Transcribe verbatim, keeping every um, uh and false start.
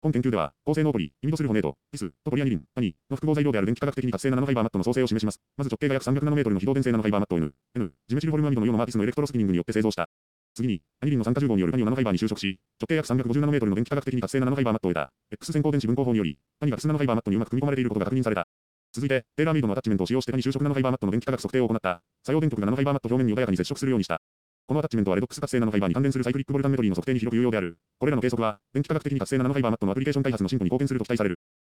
本研究では、高性能ポリ、イミドスルフォネート、ピス、とポリアニリン、アニの複合材料である電気化学的に活性なナノファイバーマットの創成を示します。まず直径が約さんびゃくナノメートルの非導電性ナノファイバーマットを N、N、ジメチルフォルムアミドのイオンマーティスのエレクトロスピニングによって製造した。次に、アニリンの酸化重合によるアニをナノファイバーに収縮し、直径約さんびゃくごじゅうナノメートルの電気化学的に活性なナノファイバーマットを得た。X 先行電子分光法により、アニが X ナノファイバーマットにうまく組み込まれていることが確認された。続いて、テーラーメイドのアタッチメントを使用してアニ収縮ナノファイバーマットの電気化学測定を行った。作用電極がナノファイバーマット表面に穏やかに接触するようにした。このアタッチメントはレドックス活性ナノファイバーに関連するサイクリックボルタンメトリーの測定に広く有用である。これらの計測は、電気化学的に活性なナノファイバーマットのアプリケーション開発の進歩に貢献すると期待される。